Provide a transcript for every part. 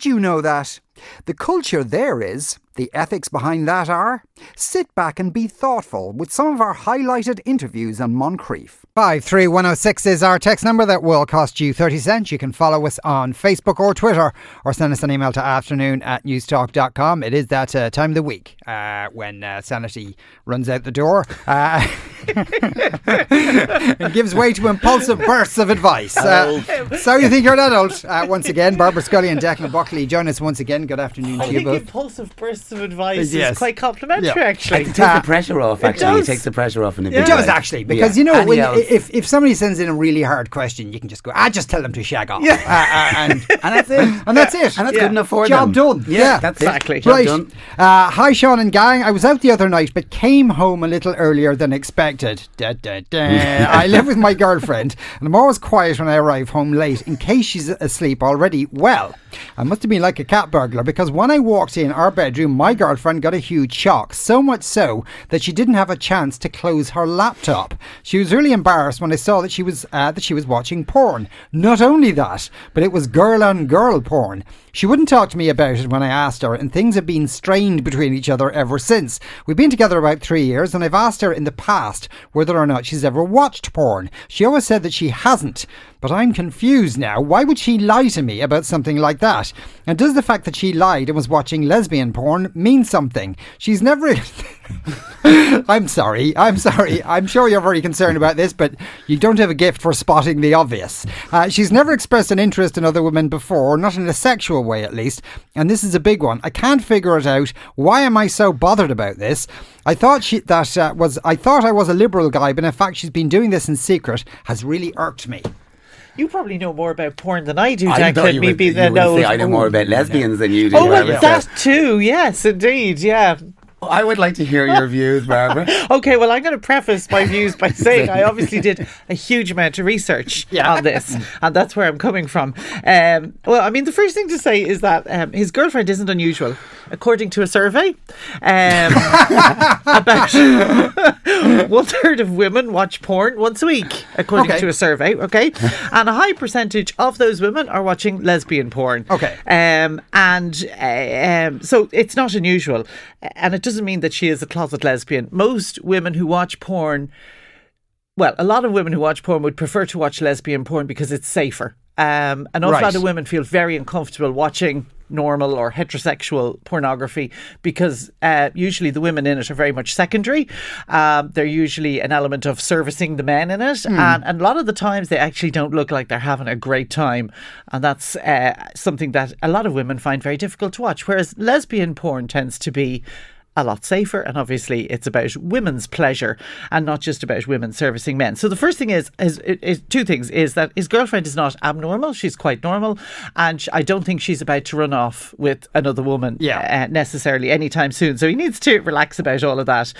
did you know that? The culture there is, the ethics behind that are, sit back and be thoughtful with some of our highlighted interviews on Moncrief. 53106 is our text number that will cost you 30 cents. You can follow us on Facebook or Twitter or send us an email to afternoon@newstalk.com. It is that time of the week when sanity runs out the door and gives way to impulsive bursts of advice. So you think you're an adult? Once again, Barbara Scully and Declan Buckley join us once again. Good afternoon to you both. I think impulsive bursts of advice is quite complimentary, actually. It takes the pressure off, actually. It takes the pressure off. It does, actually, because, you know, if somebody sends in a really hard question, you can just go, just tell them to shag off. And that's it. And that's it. And that's good enough for them. Job done. Yeah, that's exactly. Right. Job done. Hi, Sean and gang. I was out the other night, but came home a little earlier than expected. I live with my girlfriend, and I'm always quiet when I arrive home late, in case she's asleep already. Well, I must have been like a cat burglar, because when I walked in our bedroom, my girlfriend got a huge shock, so much so that she didn't have a chance to close her laptop. She was really embarrassed when I saw that she was watching porn. Not only that, but it was girl on girl porn. She wouldn't talk to me about it when I asked her, and things have been strained between each other ever since. We've been together about 3 years, and I've asked her in the past whether or not she's ever watched porn. She always said that she hasn't, but I'm confused now. Why would she lie to me about something like that? And does the fact that she lied and was watching lesbian porn mean something? She's never... I'm sorry. I'm sure you're very concerned about this, but you don't have a gift for spotting the obvious. She's never expressed an interest in other women before, not in a sexual way at least, and this is a big one. I can't figure it out. Why am I so bothered about this? I thought I was a liberal guy, but in fact she's been doing this in secret has really irked me. You probably know more about porn than I do, Declan. I know more about lesbians than you do. Oh, well, that too. Yes, indeed. Yeah. I would like to hear your views, Barbara. Okay, well, I'm going to preface my views by saying I obviously did a huge amount of research on this, and that's where I'm coming from. Well, I mean, the first thing to say is that his girlfriend isn't unusual. According to a survey, about 1/3 of women watch porn once a week, according to a survey, and a high percentage of those women are watching lesbian porn. So it's not unusual, and it doesn't mean that she is a closet lesbian. Most women who watch porn, well, a lot of women who watch porn would prefer to watch lesbian porn because it's safer. An awful lot of women feel very uncomfortable watching normal or heterosexual pornography because usually the women in it are very much secondary. They're usually an element of servicing the men in it, and a lot of the times they actually don't look like they're having a great time, and that's something that a lot of women find very difficult to watch, whereas lesbian porn tends to be a lot safer, and obviously it's about women's pleasure and not just about women servicing men. So the first thing is two things: is that his girlfriend is not abnormal, she's quite normal, and I don't think she's about to run off with another woman necessarily anytime soon, so he needs to relax about all of that.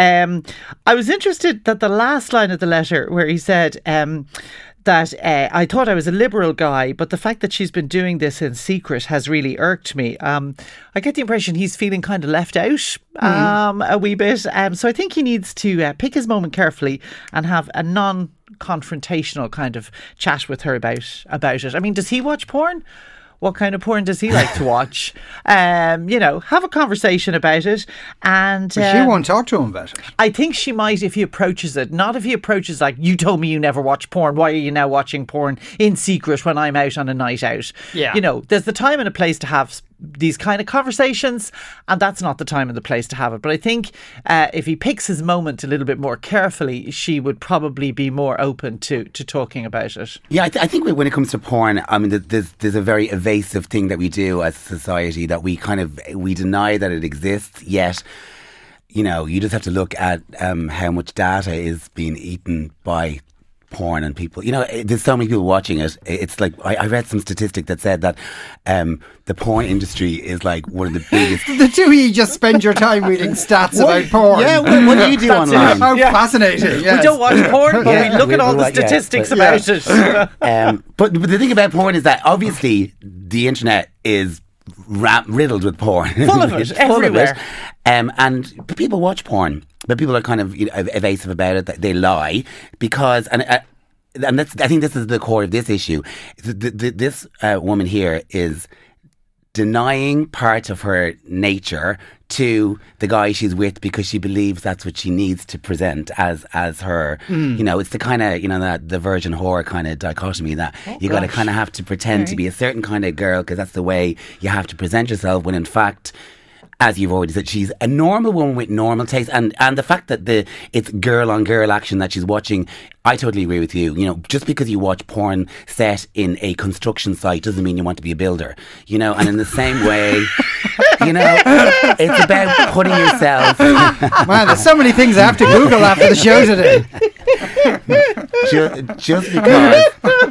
I was interested that the last line of the letter where he said that I thought I was a liberal guy, but the fact that she's been doing this in secret has really irked me. I get the impression he's feeling kind of left out a wee bit. So I think he needs to pick his moment carefully and have a non-confrontational kind of chat with her about it. I mean, does he watch porn? What kind of porn does he like to watch? Have a conversation about it. And she won't talk to him about it. I think she might if he approaches it. Not if he approaches like, you told me you never watch porn. Why are you now watching porn in secret when I'm out on a night out? Yeah. There's the time and a place to have these kind of conversations, and that's not the time and the place to have it. But I think if he picks his moment a little bit more carefully, she would probably be more open to talking about it. Yeah, I think when it comes to porn, I mean, there's a very evasive thing that we do as a society, that we deny that it exists, yet you just have to look at how much data is being eaten by porn and people. There's so many people watching it. It's like I read some statistic that said that the porn industry is like one of the biggest. The two of you just spend your time reading stats about porn. Yeah, what do you do online? How fascinating. Yes. We don't watch porn, but we look at all the statistics about it. But the thing about porn is that obviously the internet is riddled with porn. Full of it, everywhere. And people watch porn, but people are kind of evasive about it. They lie because, and I think this is the core of this issue. This woman here is denying part of her nature to the guy she's with because she believes that's what she needs to present as her. You know, it's the kind of, you know, that the virgin whore kind of dichotomy that you got to kind of have to pretend to be a certain kind of girl because that's the way you have to present yourself, when in fact, as you've already said, she's a normal woman with normal taste, and the fact that it's girl on girl action that she's watching, I totally agree with you. You know, just because you watch porn set in a construction site doesn't mean you want to be a builder. You know, and in the same way, you know, it's about putting yourself. Man, there's so many things I have to Google after the show today. Just because.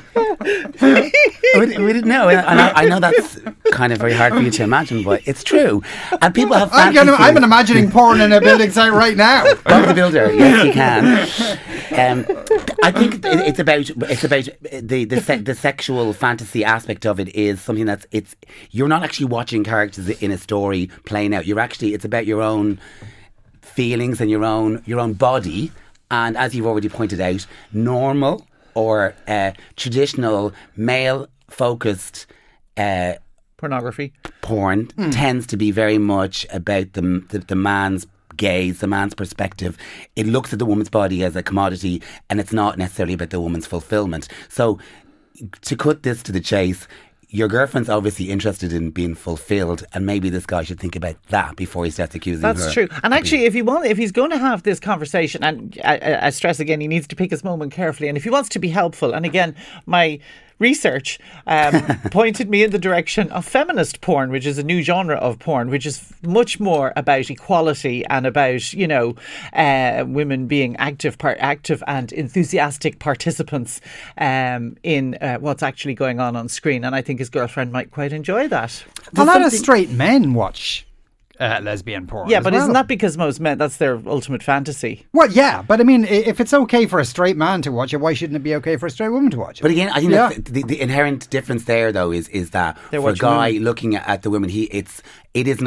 We didn't know, and I know that's kind of very hard for you to imagine, but it's true. And people have. I'm imagining porn in a building site right now. Bob the Builder, yes, you can. I think it's about the sexual fantasy aspect of it is something you're not actually watching characters in a story playing out. It's about your own feelings and your own body, and as you've already pointed out, normal or traditional male-focused pornography porn tends to be very much about the man's gaze, the man's perspective. It looks at the woman's body as a commodity, and it's not necessarily about the woman's fulfillment. So, to cut this to the chase, your girlfriend's obviously interested in being fulfilled, and maybe this guy should think about that before he starts accusing her. That's true. And actually, if he's going to have this conversation, and I stress again, he needs to pick his moment carefully, and if he wants to be helpful, and again, my research pointed me in the direction of feminist porn, which is a new genre of porn, which is much more about equality and about, you know, women being active and enthusiastic participants in what's actually going on screen. And I think his girlfriend might quite enjoy that. A lot of straight men watch lesbian porn. Yeah, but isn't that because most men, that's their ultimate fantasy? Well, yeah, but I mean, if it's okay for a straight man to watch it, why shouldn't it be okay for a straight woman to watch it? But again, I think that's the inherent difference there, though, is that for a guy looking at the women, it is an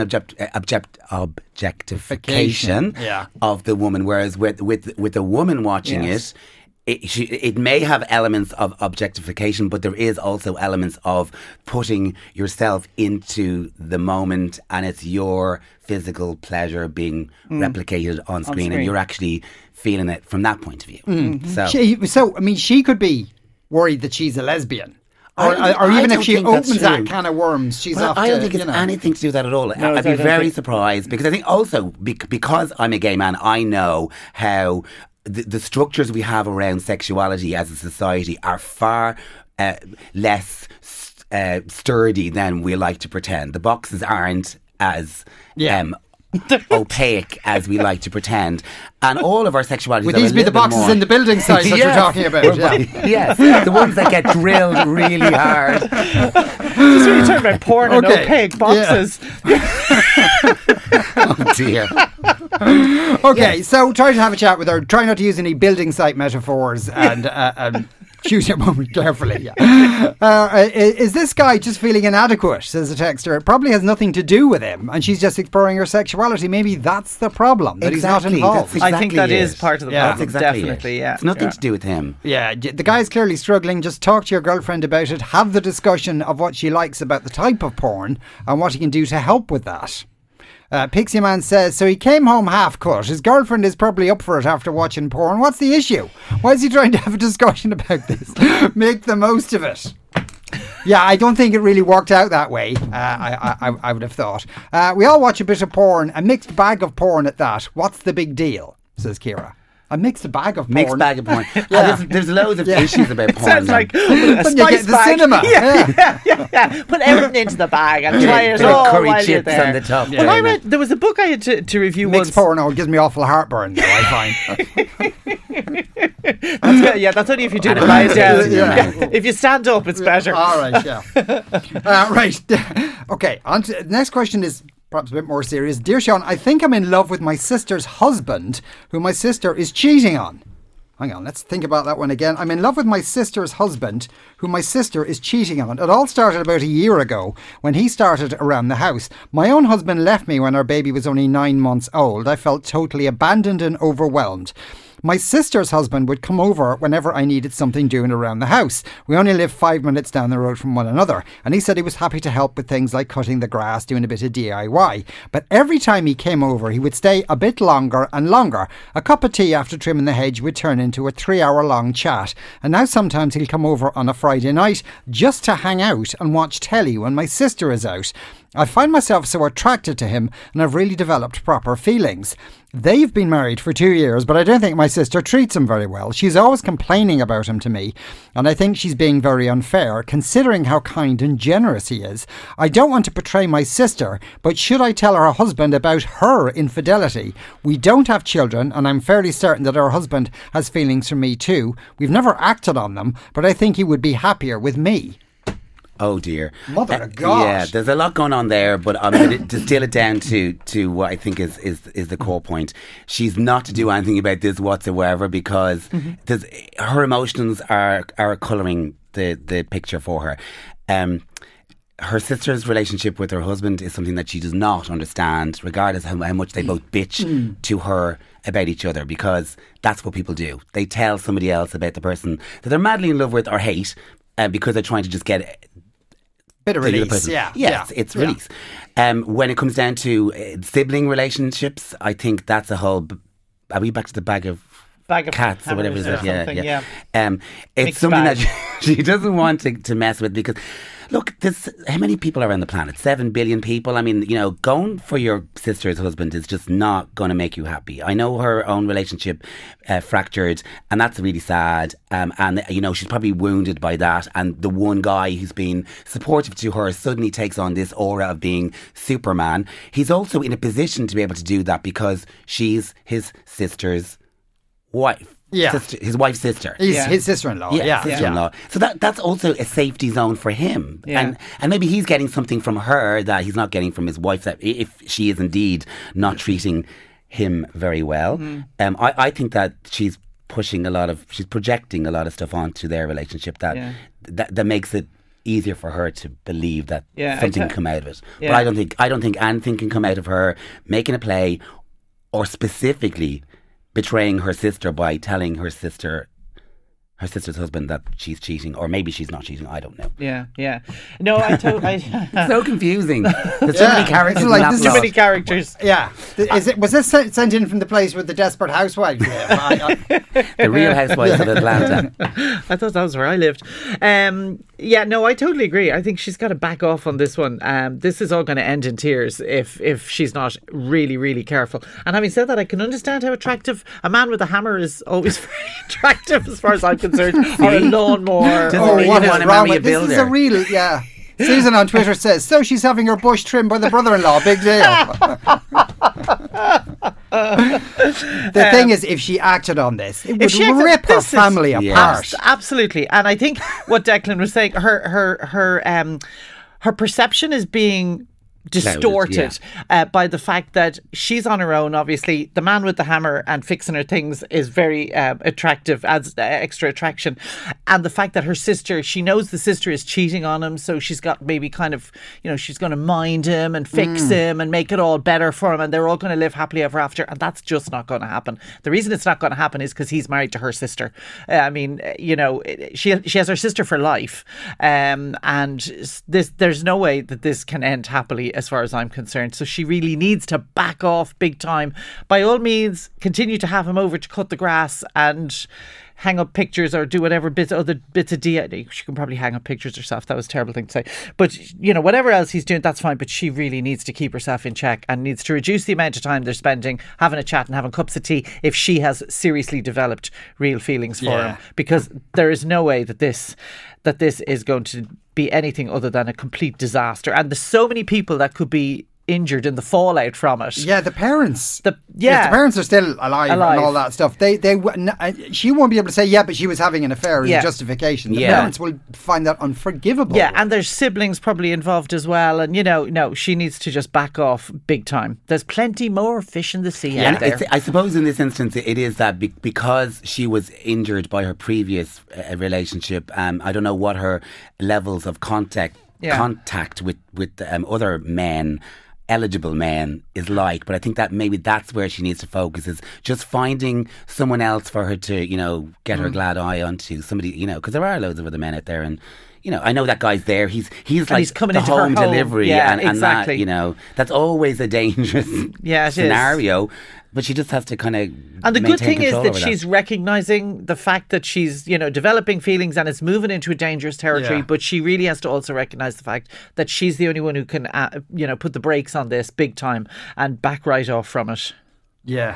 objectification of the woman, whereas with a woman watching it, it may have elements of objectification, but there is also elements of putting yourself into the moment, and it's your physical pleasure being replicated on screen, and you're actually feeling it from that point of view. So, I mean, she could be worried that she's a lesbian. Or even if she opens that can of worms, she's off. I don't think it's anything to do with that at all. No, I'd be very surprised, because I think also because I'm a gay man, I know how the structures we have around sexuality as a society are far less sturdy than we like to pretend. The boxes aren't as opaque as we like to pretend, and all of our sexuality. Would these be the boxes in the building site that you're talking about? Yes, the ones that get drilled really hard. Just when you talk about porn and opaque boxes. Oh dear. Okay, so try to have a chat with her. Try not to use any building site metaphors, and choose your moment carefully. Is this guy just feeling inadequate, says the texter? It probably has nothing to do with him, and she's just exploring her sexuality. Maybe that's the problem, that he's not involved. I think that is part of the problem. That's exactly definitely, It's nothing to do with him. Yeah, the guy's clearly struggling. Just talk to your girlfriend about it. Have the discussion of what she likes about the type of porn and what he can do to help with that. Pixie Man says, so he came home half cut. His girlfriend is probably up for it after watching porn. What's the issue? Why is he trying to have a discussion about this? Make the most of it. Yeah, I don't think it really worked out that way. I would have thought. We all watch a bit of porn, a mixed bag of porn at that. What's the big deal? Says Kira. A mixed bag of porn. Mixed bag of porn. There's loads of issues about porn. Sounds like a spice you get the bag. cinema. Yeah. Put everything into the bag and try it all curry while you're chips there. on the top. Well, I read there was a book I had to review mixed once. porno gives me awful heartburn, though, I find. That's only if you do it lies down. If you stand up, it's better. All right, right. Okay, on to, the next question is perhaps a bit more serious. Dear Sean, I think I'm in love with my sister's husband, who my sister is cheating on. Hang on, let's think about that one again. I'm in love with my sister's husband, who my sister is cheating on. It all started about a year ago when he started around the house. My own husband left me when our baby was only 9 months old. I felt totally abandoned and overwhelmed. My sister's husband would come over whenever I needed something doing around the house. We only live 5 minutes down the road from one another, and he said he was happy to help with things like cutting the grass, doing a bit of DIY. But every time he came over, he would stay a bit longer and longer. A cup of tea after trimming the hedge would turn into a 3-hour long chat. And now sometimes he'll come over on a Friday night just to hang out and watch telly when my sister is out. I find myself so attracted to him, and I've really developed proper feelings. They've been married for 2 years, but I don't think my sister treats him very well. She's always complaining about him to me, and I think she's being very unfair, considering how kind and generous he is. I don't want to betray my sister, but should I tell her husband about her infidelity? We don't have children, and I'm fairly certain that her husband has feelings for me too. We've never acted on them, but I think he would be happier with me. Oh dear. Mother of God. Yeah, there's a lot going on there, but I'm going to distill it down to what I think is the core point. She's not to do anything about this whatsoever, because her emotions are colouring the picture for her. Her sister's relationship with her husband is something that she does not understand, regardless of how much they both bitch to her about each other, because that's what people do. They tell somebody else about the person that they're madly in love with or hate, because they're trying to just get bit of release, yeah. It's release. When it comes down to sibling relationships, I think that's a whole... Are we back to the bag of cats or whatever it is? Yeah. It's Mixed something bag. that she doesn't want to mess with, because... Look, how many people are on the planet? 7 billion people. I mean, going for your sister's husband is just not going to make you happy. I know her own relationship fractured, and that's really sad. And she's probably wounded by that. And the one guy who's been supportive to her suddenly takes on this aura of being Superman. He's also in a position to be able to do that because she's his sister's wife. Yeah. His wife's sister. His sister-in-law. Sister-in-law. So that's also a safety zone for him. Yeah. And maybe he's getting something from her that he's not getting from his wife, that if she is indeed not treating him very well. I think that she's projecting a lot of stuff onto their relationship that makes it easier for her to believe that something can come out of it. But I don't think anything can come out of her making a play, or specifically betraying her sister by telling her sister's husband that she's cheating, or maybe she's not cheating. I don't know. Yeah. No, It's so confusing. There's so many characters. There's too many characters. Yeah. Was this sent in from the place with the Desperate Housewives? The Real Housewives of Atlanta. I thought that was where I lived. I totally agree. I think she's got to back off on this one. This is all going to end in tears if she's not really, really careful. And having said that, I can understand how attractive a man with a hammer is always very attractive, as far as I'm concerned. Or a lawnmower. What is wrong with this? Is a real, Susan on Twitter says, so she's having her bush trimmed by the brother-in-law. Big deal. The thing is, if she acted on this, it would rip her family apart. Absolutely. And I think what Declan was saying, her perception is being distorted by the fact that she's on her own. Obviously, the man with the hammer and fixing her things is very attractive, adds extra attraction. And the fact that her sister, she knows the sister is cheating on him, so she's got maybe kind of, she's going to mind him and fix him and make it all better for him, and they're all going to live happily ever after. And that's just not going to happen. The reason it's not going to happen is because he's married to her sister. She has her sister for life, and there's no way that this can end happily, as far as I'm concerned. So she really needs to back off big time. By all means, continue to have him over to cut the grass and hang up pictures or do whatever other bits of DIY. She can probably hang up pictures herself. That was a terrible thing to say. But, whatever else he's doing, that's fine. But she really needs to keep herself in check and needs to reduce the amount of time they're spending having a chat and having cups of tea if she has seriously developed real feelings for him. Because there is no way that this is going to be anything other than a complete disaster. And there's so many people that could be injured in the fallout from it. Yeah, the parents. If the parents are still alive and all that stuff, she won't be able to say, but she was having an affair as a justification. The parents will find that unforgivable. Yeah, and there's siblings probably involved as well. And, no, she needs to just back off big time. There's plenty more fish in the sea out there. I suppose in this instance, it is that because she was injured by her previous relationship, I don't know what her levels of contact with other men eligible men is like. But I think that maybe that's where she needs to focus, is just finding someone else for her to, get her glad eye onto. Somebody, because there are loads of other men out there, and I know that guy's there. He's like he's coming the into her home home. delivery, Yeah, and exactly. that, that's always a dangerous it scenario. But she just has to kind of. And the good thing is that she's recognising the fact that she's, developing feelings and it's moving into a dangerous territory. Yeah. But she really has to also recognise the fact that she's the only one who can, put the brakes on this big time and back right off from it. Yeah.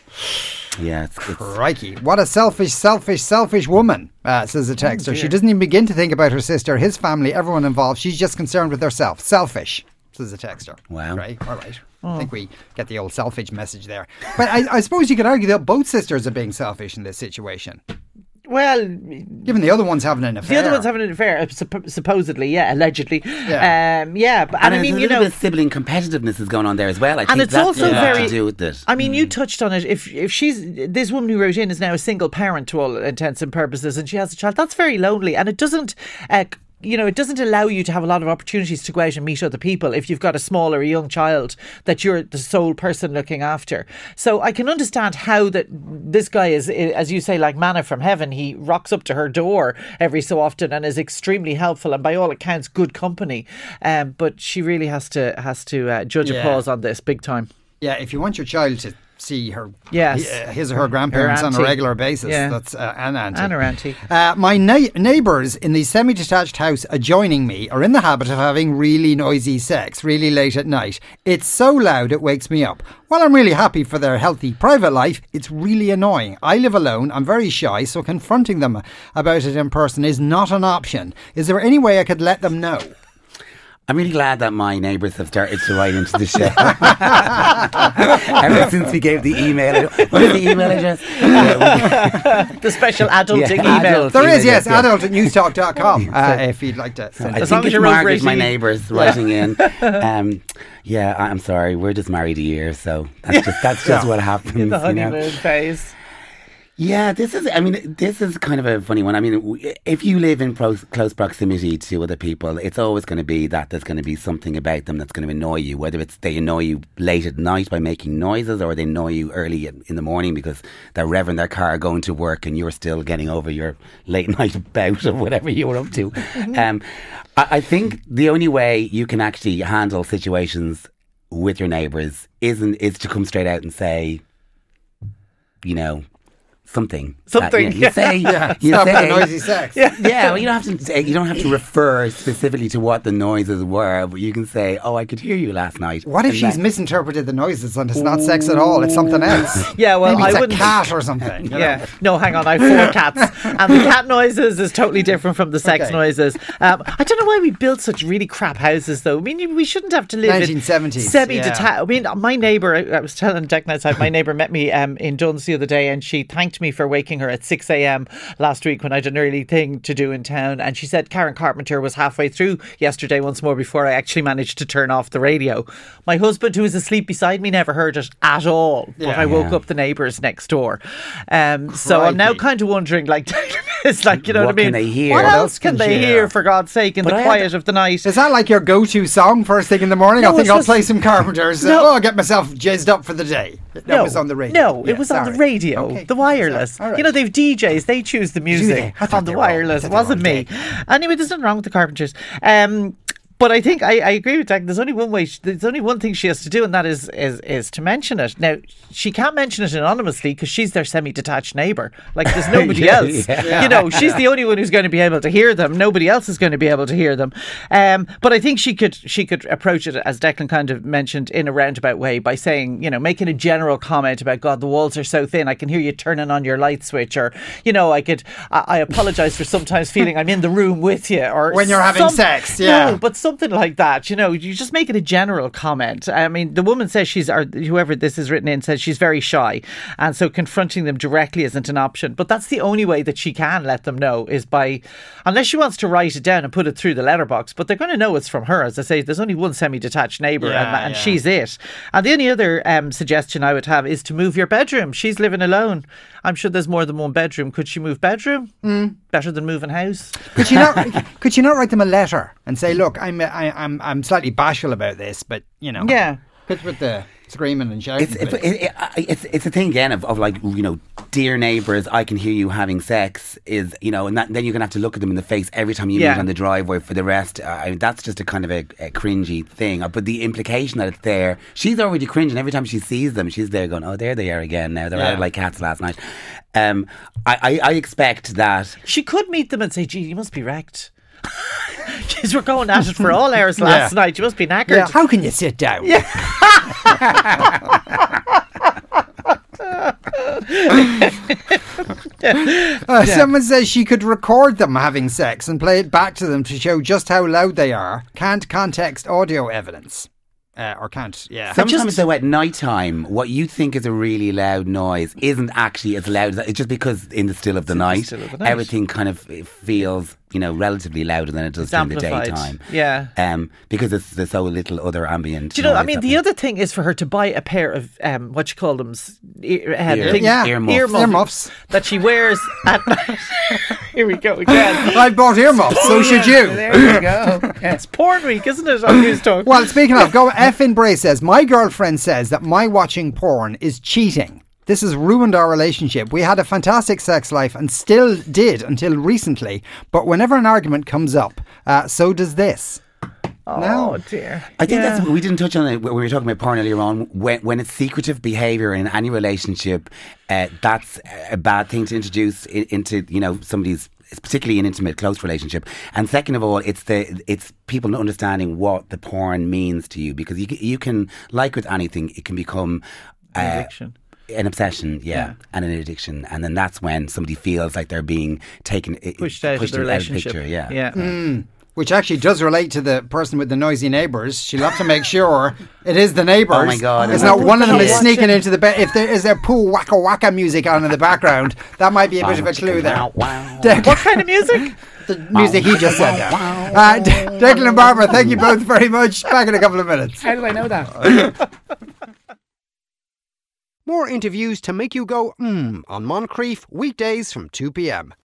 Yeah, it's Crikey. What a selfish woman, says the texter. She doesn't even begin to think about her sister, his family, everyone involved. She's just concerned with herself. Selfish, says the texter. Wow. Right, all right. I think we get the old selfish message there. But I suppose you could argue that both sisters are being selfish in this situation. Well, given the other one's having an affair. The other one's having an affair, supposedly, allegedly. Yeah. But I mean, a little bit of sibling competitiveness is going on there as well. I think it's that's also very to do with it. I mean, you touched on it. If she's this woman who wrote in is now a single parent to all intents and purposes, and she has a child, that's very lonely, and it doesn't. It doesn't allow you to have a lot of opportunities to go out and meet other people if you've got a small or a young child that you're the sole person looking after. So I can understand how that this guy is, as you say, like manna from heaven. He rocks up to her door every so often and is extremely helpful and by all accounts good company. But she really has to judge a pause on this big time. Yeah, if you want your child to see her, his or her grandparents her on a regular basis. Yeah. That's an auntie. And her auntie. My neighbours in the semi-detached house adjoining me are in the habit of having really noisy sex really late at night. It's so loud it wakes me up. While I'm really happy for their healthy private life, it's really annoying. I live alone, I'm very shy, so confronting them about it in person is not an option. Is there any way I could let them know? I'm really glad that my neighbours have started to write into the show. Ever since we gave the email. What is the email address? The special adulting email. There is, yes, adult@newstalk.com if you'd like to send it. I think it's Margaret, my neighbours, writing in. I'm sorry, we're just married a year, so that's just what happens. In the honeymoon phase. Yeah, this is kind of a funny one. I mean, if you live in close proximity to other people, it's always going to be that there's going to be something about them that's going to annoy you, whether it's they annoy you late at night by making noises or they annoy you early in the morning because they're revving their car going to work and you're still getting over your late night bout or whatever you were up to. I think the only way you can actually handle situations with your neighbours is to come straight out and say, something. You say, stop the noisy sex. Well, you don't have to refer specifically to what the noises were, but you can say, "Oh, I could hear you last night." What if she's misinterpreted the noises and it's not sex at all? It's something else. Yeah, well, maybe it's I a wouldn't. Cat or something. Yeah, no, hang on. I have 4 cats, and the cat noises is totally different from the sex noises. I don't know why we built such really crap houses, though. I mean, we shouldn't have to live 1970s, in semi-detached. I mean, my neighbour. I was telling Declan outside. My neighbour met me in Duns the other day, and she thanked me for waking her at 6 a.m. last week when I had an early thing to do in town, and she said Karen Carpenter was halfway through yesterday once more before I actually managed to turn off the radio. My husband, who was asleep beside me, never heard it at all, but I woke up the neighbours next door. So I'm now kind of wondering, like, it's like, what I mean? Can they hear? What else can they hear, for God's sake, in the quiet of the night? Is that like your go-to song first thing in the morning? No, I think I'll play some Carpenters. I'll get myself jazzed up for the day. That was on the radio. No, it was on the radio, the wireless. Right. They've DJs, they choose the music on the wireless. It wasn't me. Anyway, there's nothing wrong with the Carpenters. But I think I agree with Jack. There's only one way. There's only one thing she has to do, and that is to mention it. Now, she can't mention it anonymously because she's their semi-detached neighbour. Like, there's nobody else. Yeah. She's the only one who's going to be able to hear them. Nobody else is going to be able to hear them. But I think she could approach it, as Declan kind of mentioned, in a roundabout way by saying, making a general comment about, God, the walls are so thin. I can hear you turning on your light switch, or I apologise for sometimes feeling I'm in the room with you, or when you're having sex. Yeah, no, but something like that. You just make it a general comment. I mean, the woman says whoever this is written in says she's very shy, and so confronting them directly isn't an option. But that's the only way that she can let them know, is by, unless she wants to write it down and put it through the letterbox. But they're going to know it's from her. As I say, there's only one semi-detached neighbour, and she's it. And the only other suggestion I would have is to move your bedroom. She's living alone. I'm sure there's more than one bedroom. Could she move bedroom? better than moving house. Could you not? Could you not write them a letter and say, "Look, I'm slightly bashful about this, but you know, Yeah. with the screaming and shouting." It's a thing again of like, you know, dear neighbours, I can hear you having sex is, you know, and then you're going to have to look at them in the face every time you meet on the driveway for the rest. That's just a kind of a cringy thing. But the implication that it's there, she's already cringing every time she sees them. She's there going, oh, there they are again now. They're out like cats last night. I expect that. She could meet them and say, gee, you must be wrecked. Jeez, we're going at it for all hours last night. You must be knackered. Yeah, how can you sit down? Yeah. Someone says she could record them having sex and play it back to them to show just how loud they are. Can't context audio evidence. Or can't, yeah. Sometimes though at night time, what you think is a really loud noise isn't actually as loud as that. It's just because in the still of the night, everything kind of feels, you know, relatively louder than it does during the daytime. Yeah. Because there's so little other ambient. Do you know, I mean, the other thing is for her to buy a pair of, what you call them? Earmuffs. That she wears at night. Here we go again. I bought earmuffs, so should you. There you go. Yeah, it's porn week, isn't it, on News Talk? Well, speaking of, F in Bray says, my girlfriend says that my watching porn is cheating. This has ruined our relationship. We had a fantastic sex life and still did until recently. But whenever an argument comes up, so does this. Oh dear. I think that's, we didn't touch on it when we were talking about porn earlier on. When it's secretive behaviour in any relationship, that's a bad thing to introduce into, you know, somebody's, particularly an intimate, close relationship. And second of all, it's people not understanding what the porn means to you, because you can, like with anything, it can become an addiction. An obsession, and an addiction, and then that's when somebody feels like they're being pushed out of the relationship. Out of the picture, Which actually does relate to the person with the noisy neighbours. She'll have to make sure it is the neighbours. Oh my God! It's not one of them is sneaking into the bed. If there is a pool waka waka music on in the background, that might be a bit of a clue there. What kind of music? The music he just said there. Declan and Barbara, thank you both very much. Back in a couple of minutes. How do I know that? More interviews to make you go, on Moncrief, weekdays from 2 p.m.